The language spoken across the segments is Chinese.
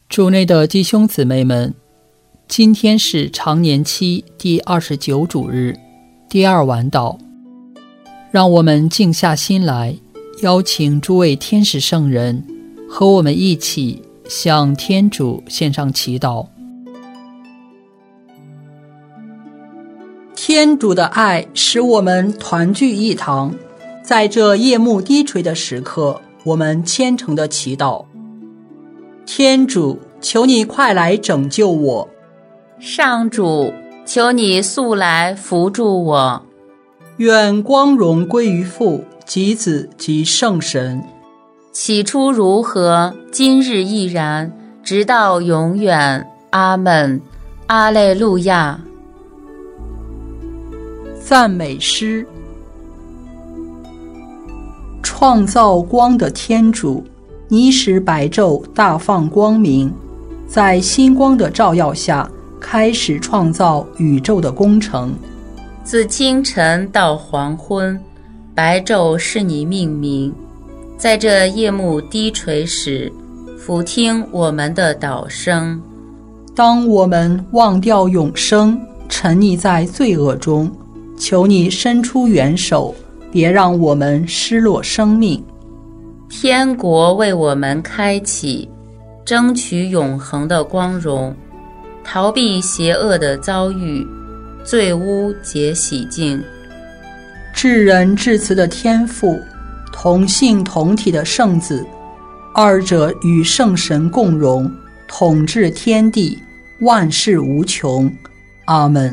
主内的弟兄姊妹们，今天是常年期第29主日，第二晚祷。让我们静下心来，邀请诸位天使圣人和我们一起向天主献上祈祷。天主的爱使我们团聚一堂，在这夜幕低垂的时刻，我们虔诚地祈祷。天主，求你快来拯救我。 上主，求你速来扶助我。 愿光荣归于父及子及圣神。 起初如何，今日亦然，直到永远。阿们。阿肋路亚。 赞美诗。创造光的天主，你使白昼大放光明，在星光的照耀下开始创造宇宙的工程。 自清晨到黄昏，白昼是你命名，在这夜幕低垂时，俯听我们的祷声。 当我们忘掉永生，沉溺在罪恶中，求你伸出援手，别让我们失落生命。 天国为我们开启，争取永恒的光荣，逃避邪恶的遭遇，罪污皆洗净。 至仁至慈的天父，同性同体的圣子，二者与圣神共荣，统治天地，万事无穷。阿们。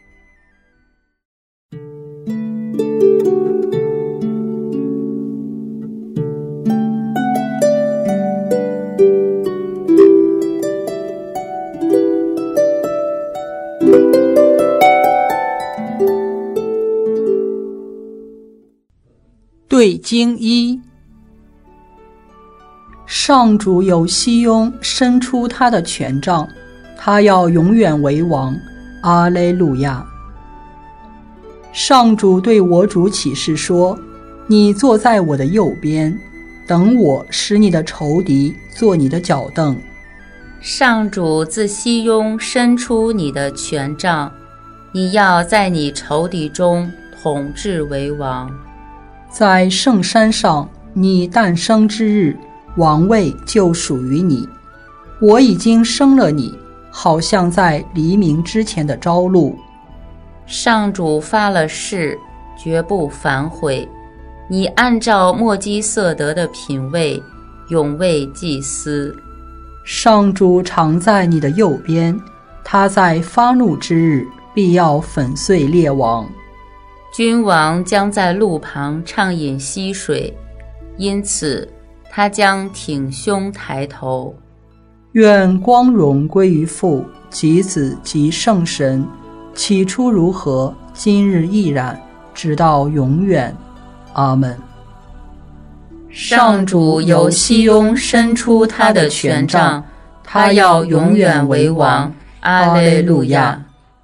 对经一。上主有熙雍伸出他的权杖，他要永远为王。阿肋路亚。上主对我主起誓说，你坐在我的右边，等我使你的仇敌做你的脚凳。 上主自熙雍伸出你的权杖，你要在你仇敌中统治为王。 在圣山上，你诞生之日，王位就属于你。我已经生了你，好像在黎明之前的朝露。 上主发了誓，绝不反悔。你按照默基瑟德的品位，永为祭司。 上主常在你的右边，他在发怒之日，必要粉碎列王。 君王将在路旁畅饮溪水，因此他将挺胸抬头。 愿光荣归于父及子及圣神，起初如何，今日亦然，直到永远。阿们。 上主由熙雍伸出他的权杖，他要永远为王。阿肋路亚。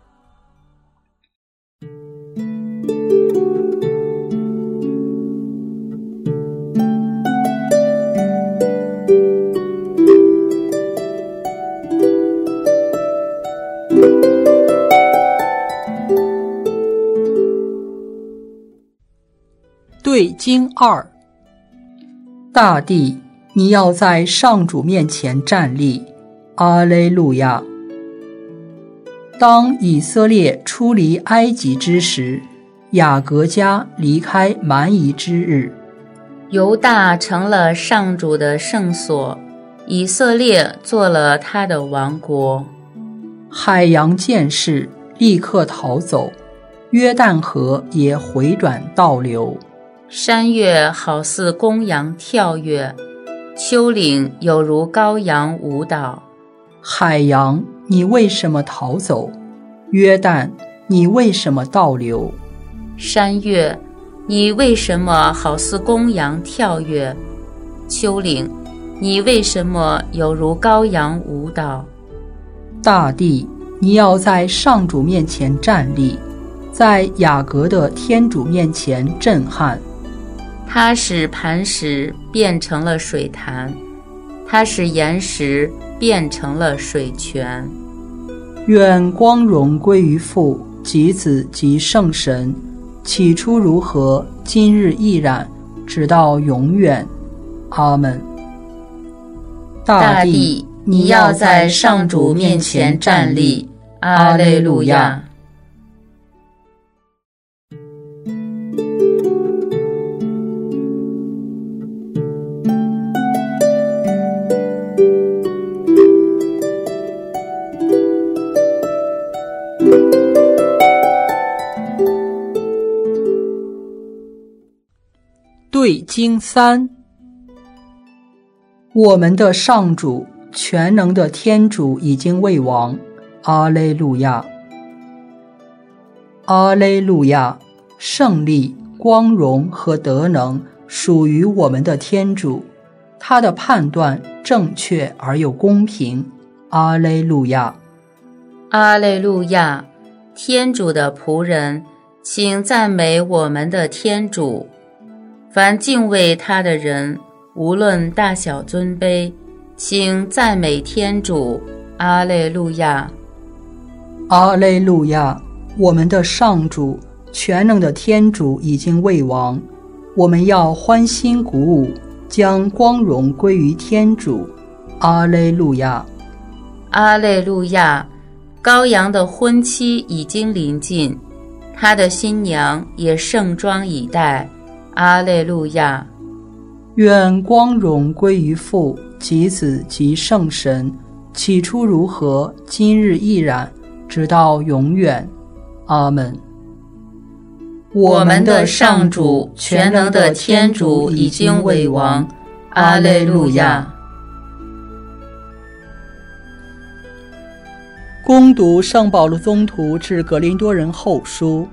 对经二。大地，你要在上主面前站立。阿肋路亚。当以色列出离埃及之时，雅各家离开蛮夷之日， 犹大成了上主的圣所，以色列做了他的王国。 海洋见势，立刻逃走，约旦河也回转倒流。 山岳好似公羊跳跃，丘陵有如羔羊舞蹈。 海洋，你为什么逃走？约旦，你为什么倒流？ 山岳，你为什么好似公羊跳跃？丘陵，你为什么有如羔羊舞蹈？ 大地，你要在上主面前站立，在雅各的天主面前震撼。 他使磐石变成了水潭，他使岩石变成了水泉。 愿光荣归于父及子及圣神，起初如何，今日亦然，直到永远。阿们。 大地，你要在上主面前站立。阿肋路亚。 对经3，我们的上主，全能的天主已经为王。阿肋路亚。阿肋路亚。胜利、光荣和德能属于我们的天主，他的判断正确而又公平。阿肋路亚。 阿肋路亚。天主的仆人，请赞美我们的天主。凡敬畏他的人，无论大小尊卑，请赞美天主。阿肋路亚。 阿肋路亚。我们的上主，全能的天主已经为王，我们要欢欣鼓舞，将光荣归于天主。阿肋路亚。 阿肋路亚。羔羊的婚期已经临近，他的新娘也盛装以待。阿肋路亚。 愿光荣归于父及子及圣神，起初如何，今日亦然，直到永远。阿们。 我们的上主，全能的天主已经为王。阿肋路亚。 恭读圣保禄宗徒致格林多人后书。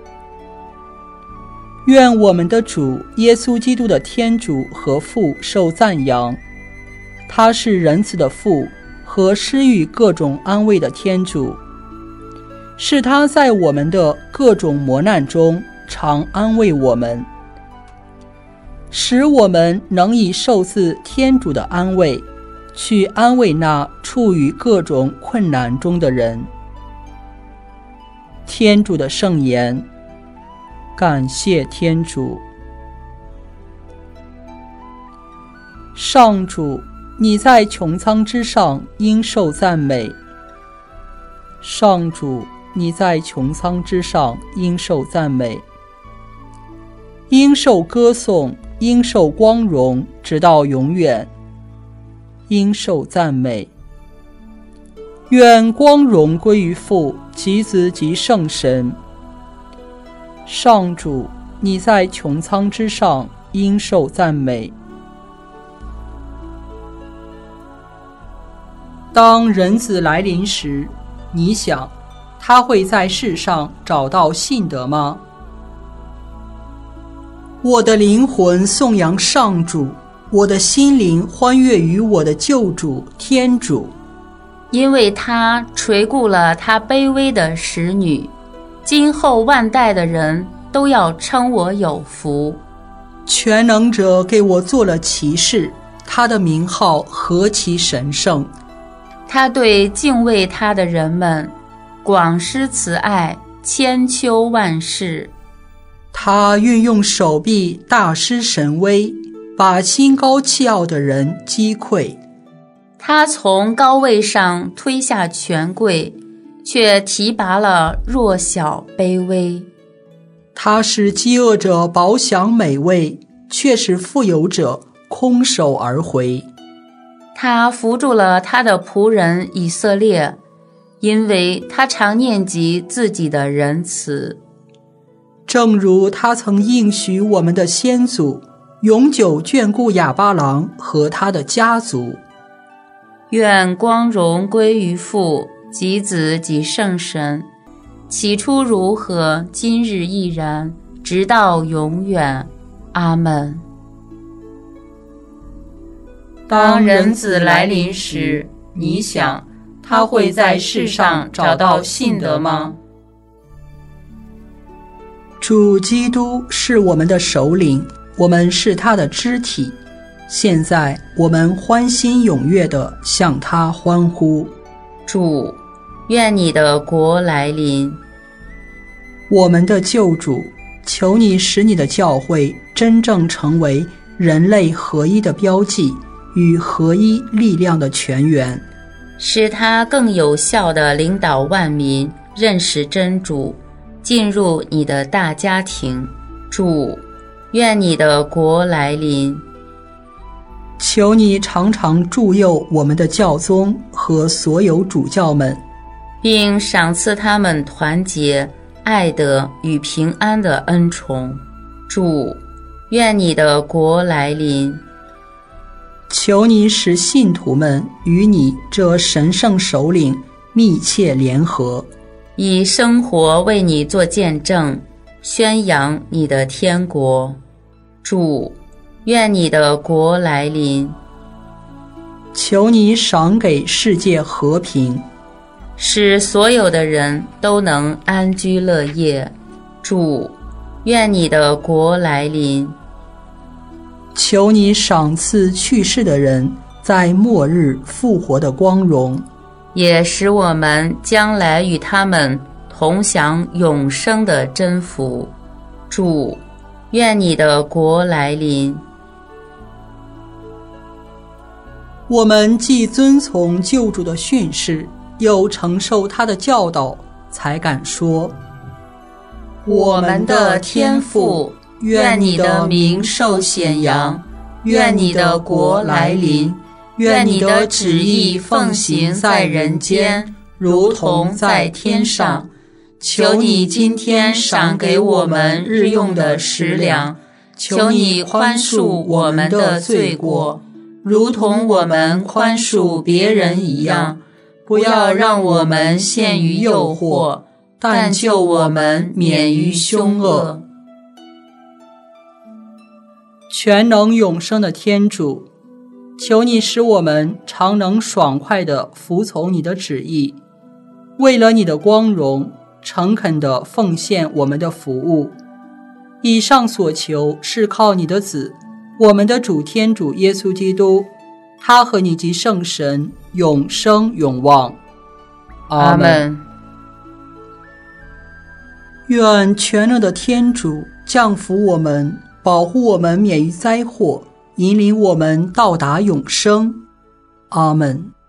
愿我们的主耶稣基督的天主和父受赞扬，他是仁慈的父和施予各种安慰的天主，是他在我们的各种磨难中常安慰我们，使我们能以受自天主的安慰去安慰那处于各种困难中的人。天主的圣言。感谢天主。上主，你在穹苍之上应受赞美。上主，你在穹苍之上应受赞美，应受歌颂，应受光荣，直到永远。应受赞美。愿光荣归于父及子及圣神。上主，你在穹苍之上应受赞美。当人子来临时，你想他会在世上找到信德吗？我的灵魂颂扬上主，我的心灵欢悦于我的救主天主， 因为他垂顾了他卑微的使女，今后万代的人都要称我有福。 全能者给我做了启示，他的名号何其神圣！ 他对敬畏他的人们广施慈爱，千秋万世。 他运用手臂大施神威，把心高气傲的人击溃。 他从高位上推下权贵，却提拔了弱小卑微。 他使饥饿者饱享美味，却使富有者空手而回。 他扶助了他的仆人以色列，因为他常念及自己的仁慈。 正如他曾应许我们的先祖，永久眷顾亚巴郎和他的家族。 愿光荣归于父及子及圣神，起初如何，今日亦然，直到永远。阿们。当人子来临时，你想他会在世上找到信德吗？ 主基督是我们的首领，我们是他的肢体。 现在我们欢欣踊跃地向他欢呼。 主，愿你的国来临。 我们的救主，求你使你的教会真正成为人类合一的标记与合一力量的泉源， 使它更有效地领导万民认识真主，进入你的大家庭。主，愿你的国来临。 求你常常助佑我们的教宗和所有主教们， 并赏赐他们团结、爱德与平安的恩宠。主，愿你的国来临。 求你使信徒们与你这神圣首领密切联合， 以生活为你做见证，宣扬你的天国。主，愿你的国来临。 求你赏给世界和平， 使所有的人都能安居乐业。主，愿你的国来临。 求你赏赐去世的人在末日复活的光荣， 也使我们将来与他们同享永生的真福。主，愿你的国来临。 我们既遵从救主的训示，又承受他的教导，才敢说： 我们的天父，愿你的名受显扬，愿你的国来临，愿你的旨意奉行在人间，如同在天上。求你今天赏给我们日用的食粮，求你宽恕我们的罪过，如同我们宽恕别人一样，不要让我们陷于诱惑，但救我们免于凶恶。 全能永生的天主，求你使我们常能爽快地服从你的旨意，为了你的光荣，诚恳地奉献我们的服务。以上所求是靠你的子，我们的主天主耶稣基督，他和你及圣神永生永旺。 阿们。 愿全能的天主降福我们，保护我们免于灾祸，引领我们到达永生。阿们。